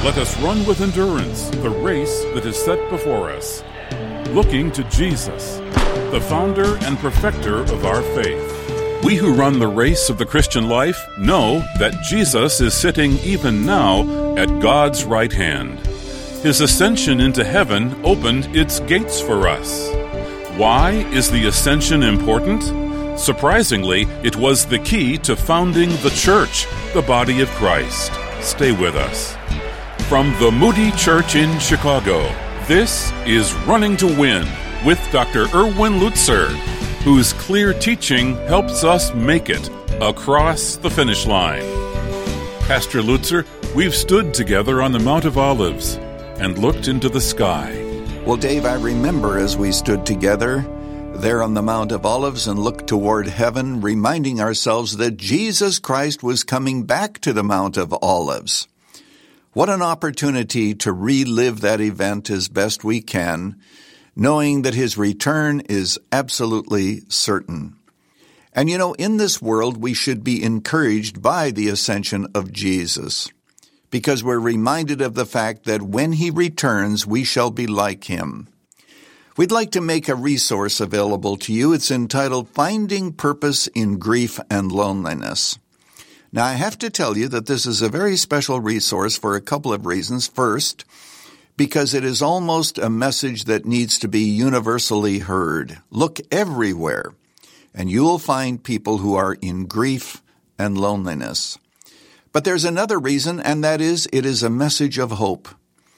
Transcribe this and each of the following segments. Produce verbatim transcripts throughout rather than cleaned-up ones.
Let us run with endurance the race that is set before us, looking to Jesus, the founder and perfecter of our faith. We who run the race of the Christian life know that Jesus is sitting even now at God's right hand. His ascension into heaven opened its gates for us. Why is the ascension important? Surprisingly, it was the key to founding the church, the body of Christ. Stay with us. From the Moody Church in Chicago, this is Running to Win with Doctor Erwin Lutzer, whose clear teaching helps us make it across the finish line. Pastor Lutzer, we've stood together on the Mount of Olives and looked into the sky. Well, Dave, I remember as we stood together there on the Mount of Olives and looked toward heaven, reminding ourselves that Jesus Christ was coming back to the Mount of Olives. What an opportunity to relive that event as best we can, knowing that his return is absolutely certain. And you know, in this world, we should be encouraged by the ascension of Jesus, because we're reminded of the fact that when he returns, we shall be like him. We'd like to make a resource available to you. It's entitled Finding Purpose in Grief and Loneliness. Now, I have to tell you that this is a very special resource for a couple of reasons. First, because it is almost a message that needs to be universally heard. Look everywhere, and you will find people who are in grief and loneliness. But there's another reason, and that is it is a message of hope.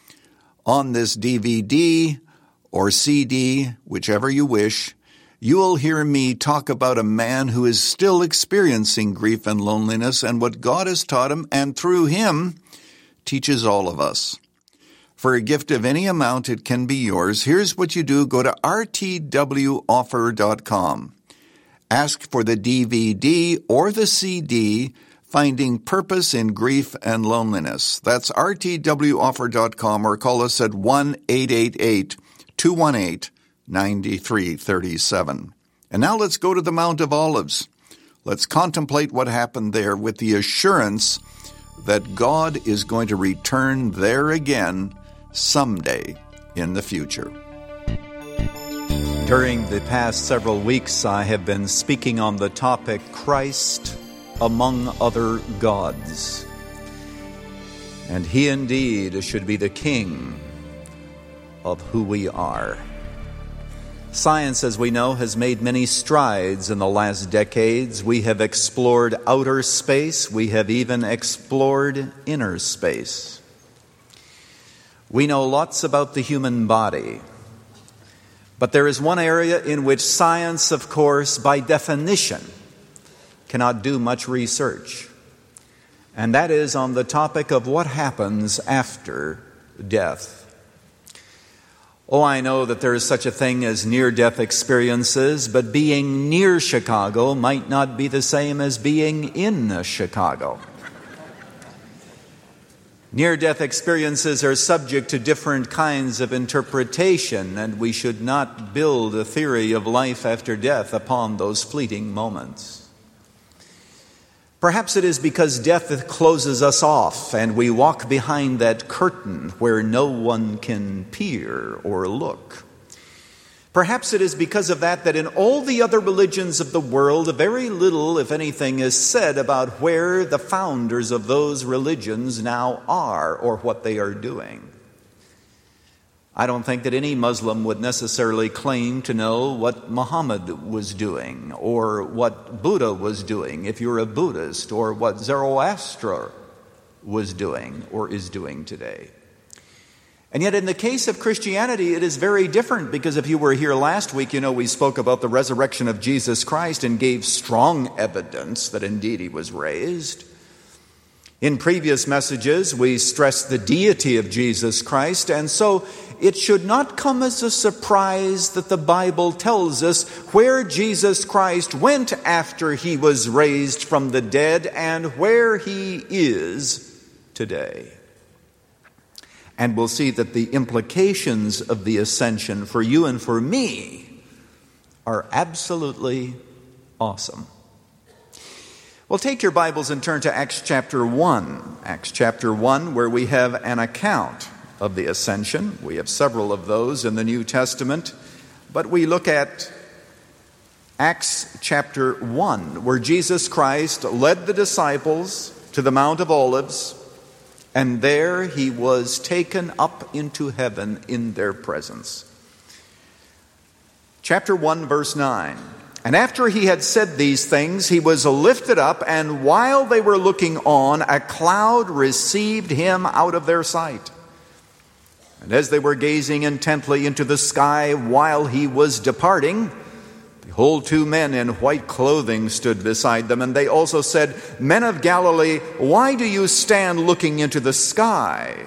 On this D V D or C D, whichever you wish, you will hear me talk about a man who is still experiencing grief and loneliness and what God has taught him, and through him teaches all of us. For a gift of any amount, it can be yours. Here's what you do. Go to r t w offer dot com. Ask for the D V D or the C D, Finding Purpose in Grief and Loneliness. That's r t w offer dot com, or call us at one eight eight eight, two one eight, nine three three seven. And now let's go to the Mount of Olives. Let's contemplate what happened there with the assurance that God is going to return there again someday in the future. During the past several weeks, I have been speaking on the topic Christ among other gods. And he indeed should be the king of who we are. Science, as we know, has made many strides in the last decades. We have explored outer space. We have even explored inner space. We know lots about the human body. But there is one area in which science, of course, by definition, cannot do much research. And that is on the topic of what happens after death. Oh, I know that there is such a thing as near-death experiences, but being near Chicago might not be the same as being in Chicago. Near-death experiences are subject to different kinds of interpretation, and we should not build a theory of life after death upon those fleeting moments. Perhaps it is because death closes us off and we walk behind that curtain where no one can peer or look. Perhaps it is because of that that in all the other religions of the world, very little, if anything, is said about where the founders of those religions now are or what they are doing. I don't think that any Muslim would necessarily claim to know what Muhammad was doing or what Buddha was doing, if you're a Buddhist, or what Zoroaster was doing or is doing today. And yet in the case of Christianity, it is very different, because if you were here last week, you know we spoke about the resurrection of Jesus Christ and gave strong evidence that indeed he was raised. In previous messages, we stressed the deity of Jesus Christ, and so it should not come as a surprise that the Bible tells us where Jesus Christ went after he was raised from the dead and where he is today. And we'll see that the implications of the ascension for you and for me are absolutely awesome. Well, take your Bibles and turn to Acts chapter one. Acts chapter one, where we have an account of the ascension. We have several of those in the New Testament, but we look at Acts chapter one, where Jesus Christ led the disciples to the Mount of Olives, and there he was taken up into heaven in their presence. Chapter one, verse nine. And after he had said these things, he was lifted up, and while they were looking on, a cloud received him out of their sight. And as they were gazing intently into the sky while he was departing, behold, two men in white clothing stood beside them, and they also said, Men of Galilee, why do you stand looking into the sky?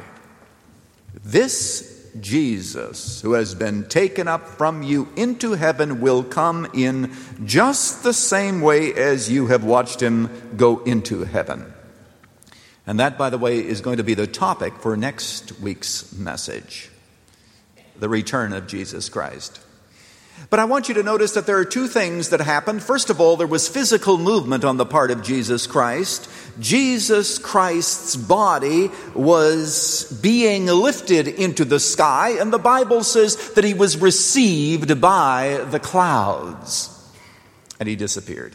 This Jesus, who has been taken up from you into heaven, will come in just the same way as you have watched him go into heaven. And that, by the way, is going to be the topic for next week's message, the return of Jesus Christ. But I want you to notice that there are two things that happened. First of all, there was physical movement on the part of Jesus Christ. Jesus Christ's body was being lifted into the sky, and the Bible says that he was received by the clouds, and he disappeared.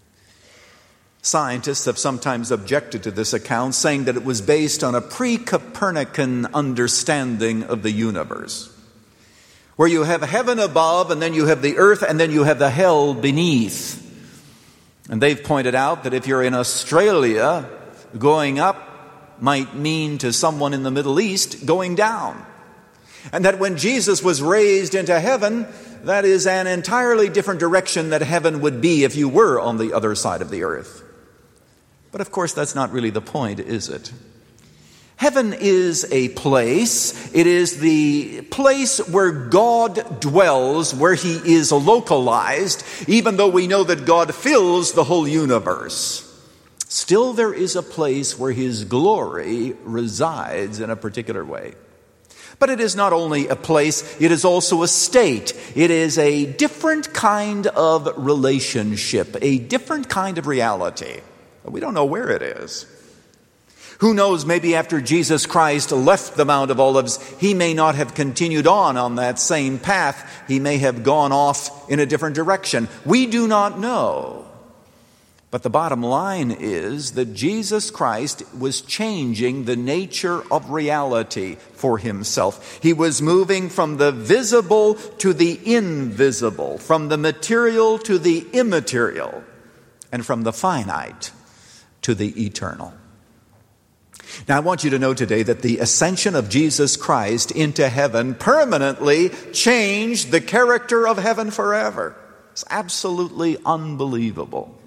Scientists have sometimes objected to this account, saying that it was based on a pre-Copernican understanding of the universe, where you have heaven above, and then you have the earth, and then you have the hell beneath. And they've pointed out that if you're in Australia, going up might mean to someone in the Middle East going down. And that when Jesus was raised into heaven, that is an entirely different direction that heaven would be if you were on the other side of the earth. But of course, that's not really the point, is it? Heaven is a place. It is the place where God dwells, where he is localized, even though we know that God fills the whole universe. Still, there is a place where his glory resides in a particular way. But it is not only a place, it is also a state. It is a different kind of relationship, a different kind of reality. We don't know where it is. Who knows, maybe after Jesus Christ left the Mount of Olives, he may not have continued on on that same path. He may have gone off in a different direction. We do not know. But the bottom line is that Jesus Christ was changing the nature of reality for himself. He was moving from the visible to the invisible, from the material to the immaterial, and from the finite to the eternal. Now, I want you to know today that the ascension of Jesus Christ into heaven permanently changed the character of heaven forever. It's absolutely unbelievable.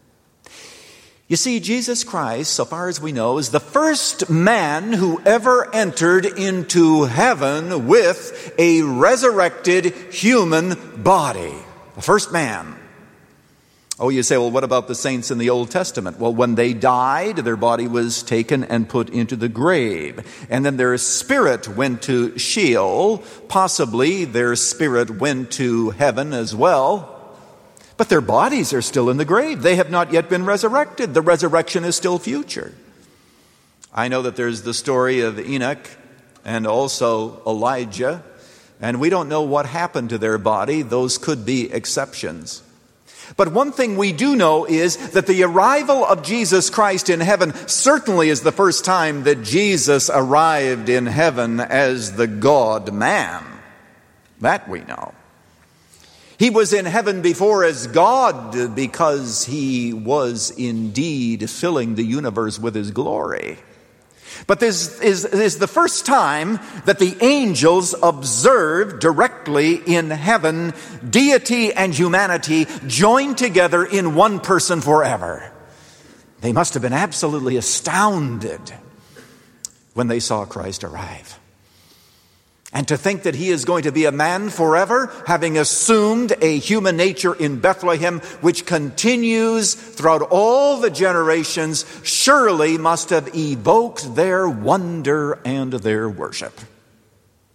You see, Jesus Christ, so far as we know, is the first man who ever entered into heaven with a resurrected human body. The first man. Oh, you say, well, what about the saints in the Old Testament? Well, when they died, their body was taken and put into the grave. And then their spirit went to Sheol. Possibly their spirit went to heaven as well. But their bodies are still in the grave. They have not yet been resurrected. The resurrection is still future. I know that there's the story of Enoch and also Elijah. And we don't know what happened to their body. Those could be exceptions. But one thing we do know is that the arrival of Jesus Christ in heaven certainly is the first time that Jesus arrived in heaven as the God-man. That we know. He was in heaven before as God because he was indeed filling the universe with his glory. But this is, is the first time that the angels observed directly in heaven deity and humanity joined together in one person forever. They must have been absolutely astounded when they saw Christ arrive. And to think that he is going to be a man forever, having assumed a human nature in Bethlehem, which continues throughout all the generations, surely must have evoked their wonder and their worship.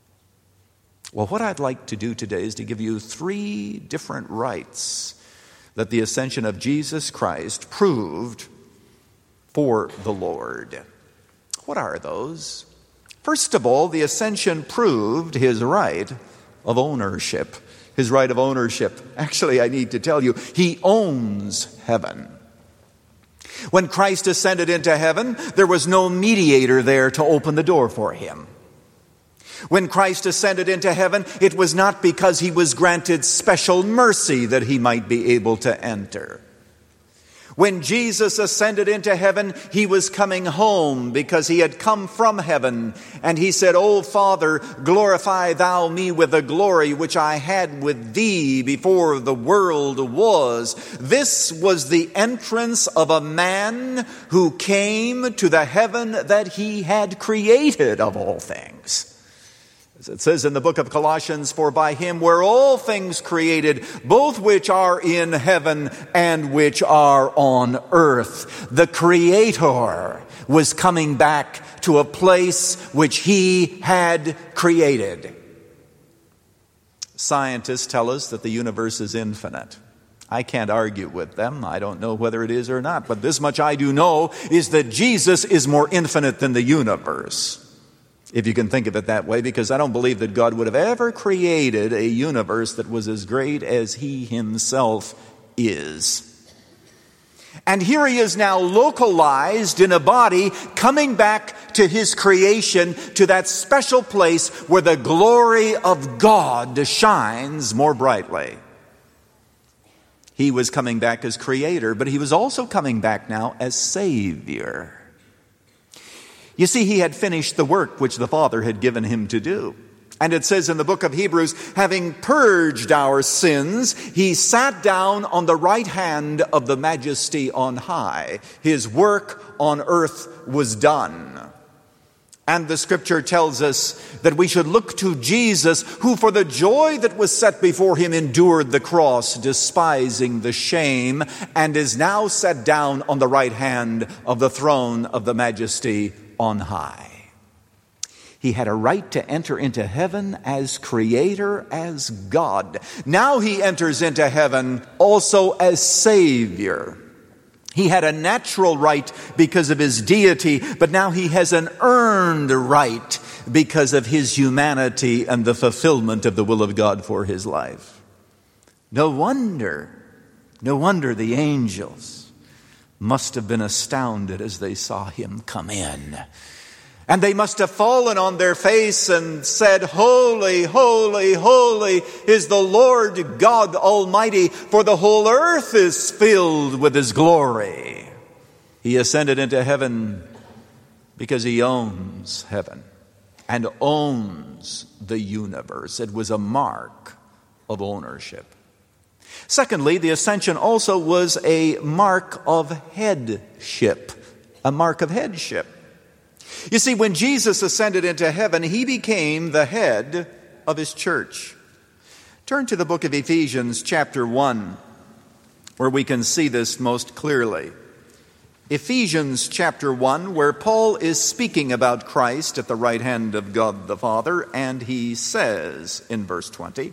Well, what I'd like to do today is to give you three different rites that the ascension of Jesus Christ proved for the Lord. What are those? First of all, the ascension proved his right of ownership. His right of ownership. Actually, I need to tell you, he owns heaven. When Christ ascended into heaven, there was no mediator there to open the door for him. When Christ ascended into heaven, it was not because he was granted special mercy that he might be able to enter. When Jesus ascended into heaven, he was coming home because he had come from heaven. And he said, "O Father, glorify thou me with the glory which I had with thee before the world was." This was the entrance of a man who came to the heaven that he had created of all things. As it says in the book of Colossians, "For by him were all things created, both which are in heaven and which are on earth." The Creator was coming back to a place which he had created. Scientists tell us that the universe is infinite. I can't argue with them. I don't know whether it is or not. But this much I do know is that Jesus is more infinite than the universe. If you can think of it that way, because I don't believe that God would have ever created a universe that was as great as he himself is. And here he is now localized in a body, coming back to his creation, to that special place where the glory of God shines more brightly. He was coming back as creator, but he was also coming back now as Savior. You see, he had finished the work which the Father had given him to do. And it says in the book of Hebrews, having purged our sins, he sat down on the right hand of the Majesty on high. His work on earth was done. And the scripture tells us that we should look to Jesus, who for the joy that was set before him endured the cross, despising the shame, and is now set down on the right hand of the throne of the Majesty on high. He had a right to enter into heaven as creator, as God. Now he enters into heaven also as Savior. He had a natural right because of his deity, but now he has an earned right because of his humanity and the fulfillment of the will of God for his life. No wonder, no wonder the angels must have been astounded as they saw him come in. And they must have fallen on their face and said, "Holy, holy, holy is the Lord God Almighty, for the whole earth is filled with his glory." He ascended into heaven because he owns heaven and owns the universe. It was a mark of ownership. Secondly, the ascension also was a mark of headship, a mark of headship. You see, when Jesus ascended into heaven, he became the head of his church. Turn to the book of Ephesians chapter one, where we can see this most clearly. Ephesians chapter one, where Paul is speaking about Christ at the right hand of God the Father, and he says in verse twenty,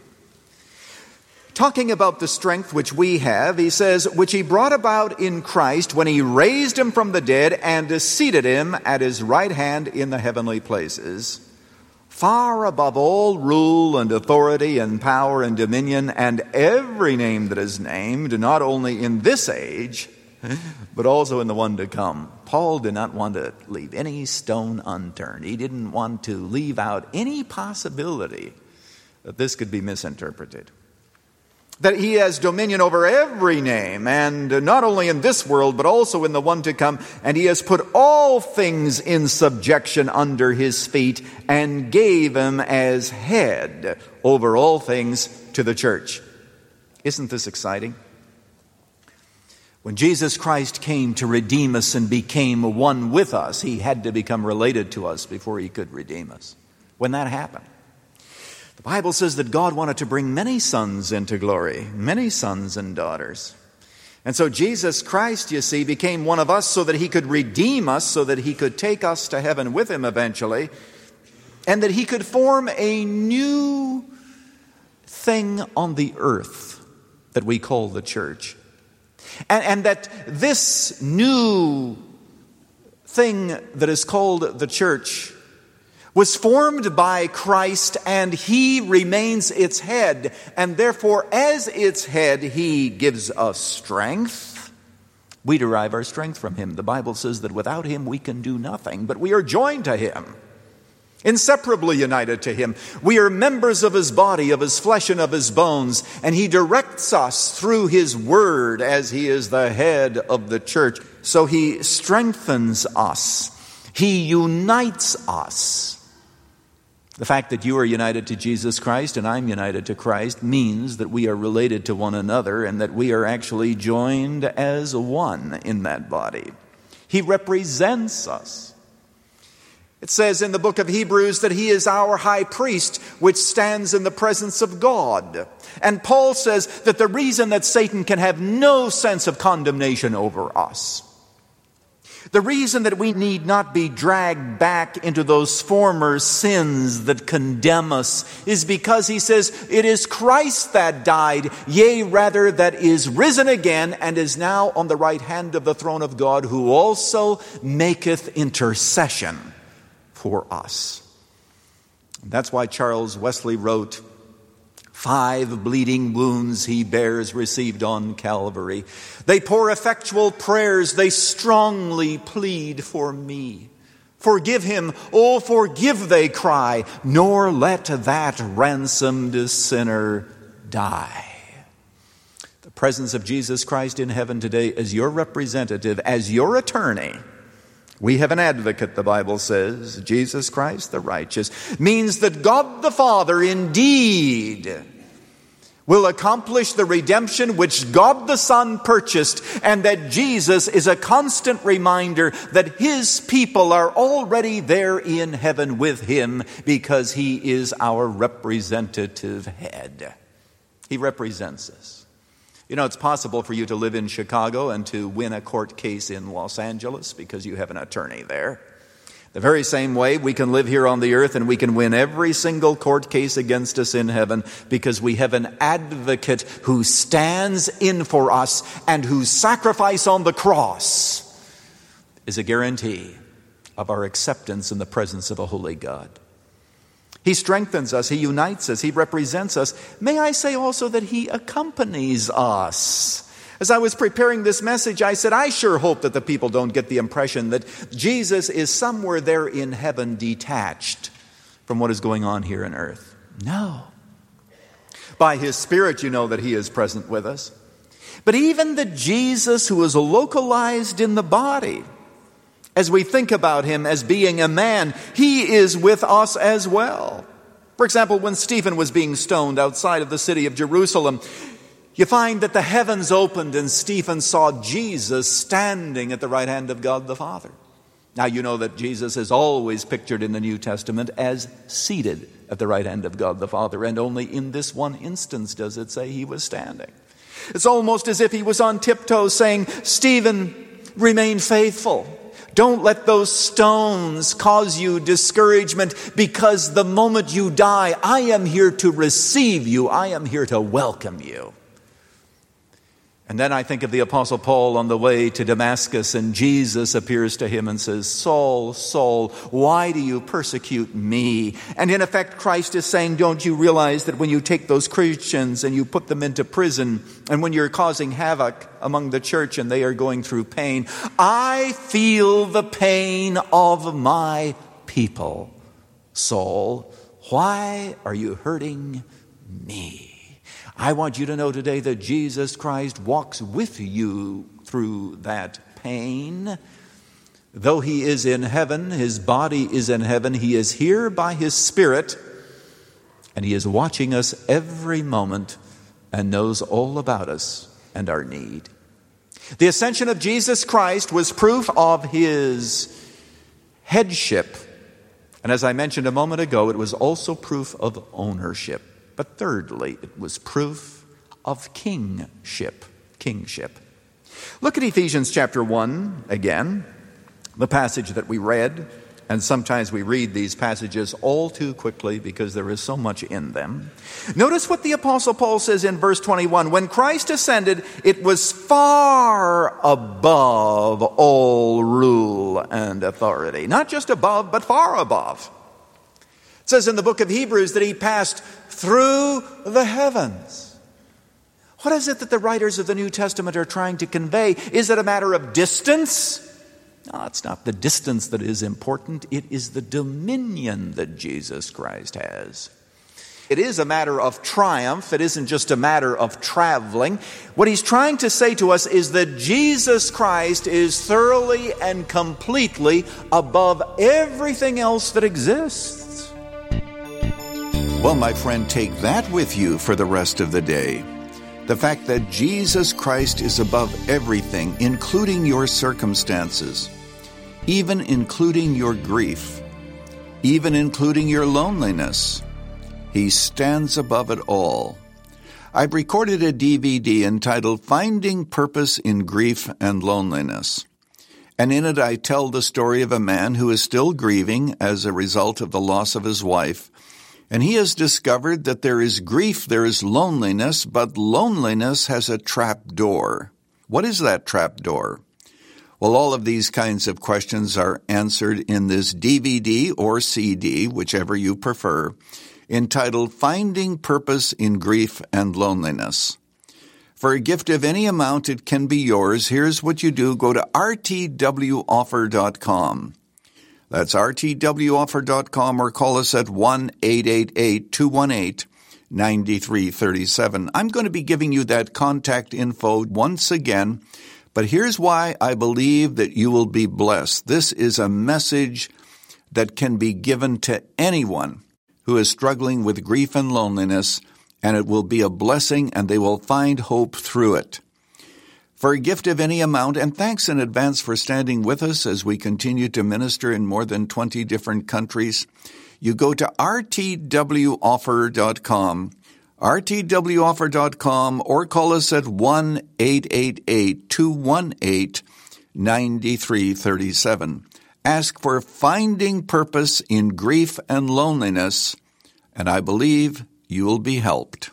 talking about the strength which we have, he says, which he brought about in Christ when he raised him from the dead and seated him at his right hand in the heavenly places, far above all rule and authority and power and dominion and every name that is named, not only in this age, but also in the one to come. Paul did not want to leave any stone unturned. He didn't want to leave out any possibility that this could be misinterpreted. That he has dominion over every name, and not only in this world, but also in the one to come. And he has put all things in subjection under his feet, and gave him as head over all things to the church. Isn't this exciting? When Jesus Christ came to redeem us and became one with us, he had to become related to us before he could redeem us. When that happened, the Bible says that God wanted to bring many sons into glory, many sons and daughters. And so Jesus Christ, you see, became one of us so that he could redeem us, so that he could take us to heaven with him eventually, and that he could form a new thing on the earth that we call the church. And, and that this new thing that is called the church was formed by Christ, and He remains its head. And therefore, as its head, He gives us strength. We derive our strength from Him. The Bible says that without Him we can do nothing, but we are joined to Him, inseparably united to Him. We are members of His body, of His flesh, and of His bones, and He directs us through His Word as He is the head of the church. So He strengthens us. He unites us. The fact that you are united to Jesus Christ and I'm united to Christ means that we are related to one another and that we are actually joined as one in that body. He represents us. It says in the book of Hebrews that He is our high priest, which stands in the presence of God. And Paul says that the reason that Satan can have no sense of condemnation over us, the reason that we need not be dragged back into those former sins that condemn us, is because he says it is Christ that died, yea, rather that is risen again and is now on the right hand of the throne of God, who also maketh intercession for us. That's why Charles Wesley wrote, "Five bleeding wounds He bears, received on Calvary. They pour effectual prayers, they strongly plead for me. Forgive him, oh forgive, they cry, nor let that ransomed sinner die." The presence of Jesus Christ in heaven today as your representative, as your attorney. We have an advocate, the Bible says, Jesus Christ the righteous, means that God the Father indeed will accomplish the redemption which God the Son purchased, and that Jesus is a constant reminder that His people are already there in heaven with Him because He is our representative head. He represents us. You know, it's possible for you to live in Chicago and to win a court case in Los Angeles because you have an attorney there. The very same way we can live here on the earth and we can win every single court case against us in heaven because we have an advocate who stands in for us and whose sacrifice on the cross is a guarantee of our acceptance in the presence of a holy God. He strengthens us, He unites us, He represents us. May I say also that He accompanies us. As I was preparing this message, I said, I sure hope that the people don't get the impression that Jesus is somewhere there in heaven detached from what is going on here on earth. No. By His Spirit, you know that He is present with us. But even the Jesus who is localized in the body, as we think about Him as being a man, He is with us as well. For example, when Stephen was being stoned outside of the city of Jerusalem, you find that the heavens opened and Stephen saw Jesus standing at the right hand of God the Father. Now you know that Jesus is always pictured in the New Testament as seated at the right hand of God the Father, and only in this one instance does it say He was standing. It's almost as if He was on tiptoes saying, Stephen, remain faithful. Don't let those stones cause you discouragement, because the moment you die, I am here to receive you. I am here to welcome you. And then I think of the Apostle Paul on the way to Damascus, and Jesus appears to him and says, Saul, Saul, why do you persecute me? And in effect, Christ is saying, don't you realize that when you take those Christians and you put them into prison, and when you're causing havoc among the church and they are going through pain, I feel the pain of my people. Saul, why are you hurting me? I want you to know today that Jesus Christ walks with you through that pain. Though He is in heaven, His body is in heaven, He is here by His Spirit, and He is watching us every moment and knows all about us and our need. The ascension of Jesus Christ was proof of His headship. And as I mentioned a moment ago, it was also proof of ownership. But thirdly, it was proof of kingship. Kingship. Look at Ephesians chapter one again, the passage that we read. And sometimes we read these passages all too quickly because there is so much in them. Notice what the Apostle Paul says in verse twenty-one. When Christ ascended, it was far above all rule and authority. Not just above, but far above. It says in the book of Hebrews that he passed through the heavens. What is it that the writers of the New Testament are trying to convey? Is it a matter of distance? No, it's not the distance that is important. It is the dominion that Jesus Christ has. It is a matter of triumph. It isn't just a matter of traveling. What he's trying to say to us is that Jesus Christ is thoroughly and completely above everything else that exists. Well, my friend, take that with you for the rest of the day. The fact that Jesus Christ is above everything, including your circumstances, even including your grief, even including your loneliness. He stands above it all. I've recorded a D V D entitled Finding Purpose in Grief and Loneliness. And in it I tell the story of a man who is still grieving as a result of the loss of his wife. And he has discovered that there is grief, there is loneliness, but loneliness has a trap door. What is that trap door? Well, all of these kinds of questions are answered in this D V D or C D, whichever you prefer, entitled Finding Purpose in Grief and Loneliness. For a gift of any amount, it can be yours. Here's what you do. Go to R T W offer dot com. That's R T W offer dot com, or call us at one eight eight eight, two one eight, nine three three seven. I'm going to be giving you that contact info once again, but here's why I believe that you will be blessed. This is a message that can be given to anyone who is struggling with grief and loneliness, and it will be a blessing, and they will find hope through it. For a gift of any amount, and thanks in advance for standing with us as we continue to minister in more than twenty different countries, you go to R T W offer dot com, R T W offer dot com, or call us at one eight eight eight, two one eight, nine three three seven. Ask for Finding Purpose in Grief and Loneliness, and I believe you will be helped.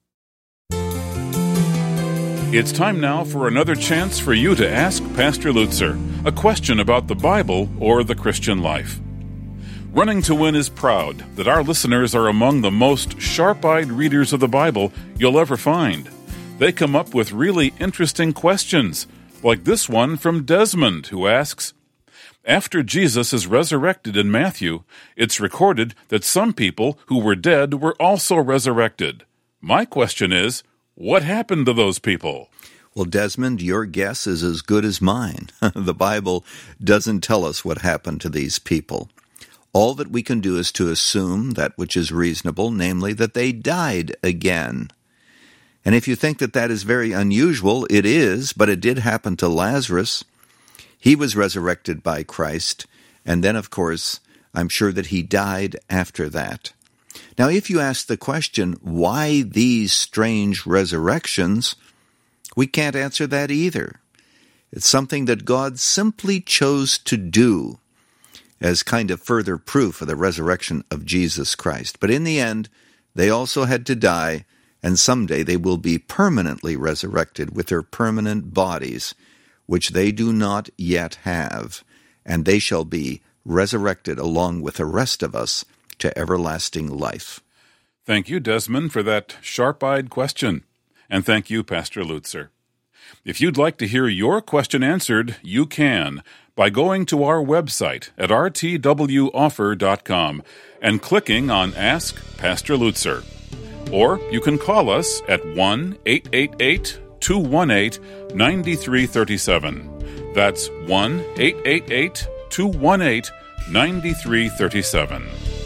It's time now for another chance for you to ask Pastor Lutzer a question about the Bible or the Christian life. Running to Win is proud that our listeners are among the most sharp-eyed readers of the Bible you'll ever find. They come up with really interesting questions, like this one from Desmond, who asks, after Jesus is resurrected in Matthew, it's recorded that some people who were dead were also resurrected. My question is, what happened to those people? Well, Desmond, your guess is as good as mine. The Bible doesn't tell us what happened to these people. All that we can do is to assume that which is reasonable, namely that they died again. And if you think that that is very unusual, it is, but it did happen to Lazarus. He was resurrected by Christ, and then, of course, I'm sure that he died after that. Now, if you ask the question, why these strange resurrections, we can't answer that either. It's something that God simply chose to do as kind of further proof of the resurrection of Jesus Christ. But in the end, they also had to die, and someday they will be permanently resurrected with their permanent bodies, which they do not yet have, and they shall be resurrected along with the rest of us to everlasting life. Thank you, Desmond, for that sharp-eyed question. And thank you, Pastor Lutzer. If you'd like to hear your question answered, you can by going to our website at R T W offer dot com and clicking on Ask Pastor Lutzer. Or you can call us at one eight eight eight, two one eight, nine three three seven. That's one eight eight eight, two one eight, nine three three seven.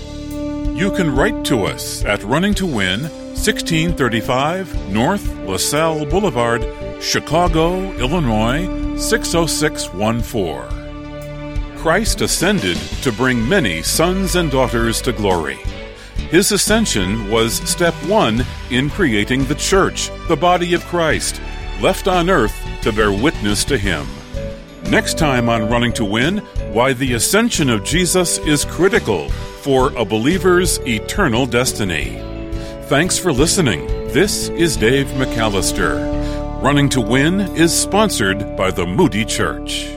You can write to us at Running to Win, sixteen thirty-five North LaSalle Boulevard, Chicago, Illinois, six oh six one four. Christ ascended to bring many sons and daughters to glory. His ascension was step one in creating the church, the body of Christ, left on earth to bear witness to him. Next time on Running to Win, why the ascension of Jesus is critical for a believer's eternal destiny. Thanks for listening. This is Dave McAllister. Running to Win is sponsored by the Moody Church.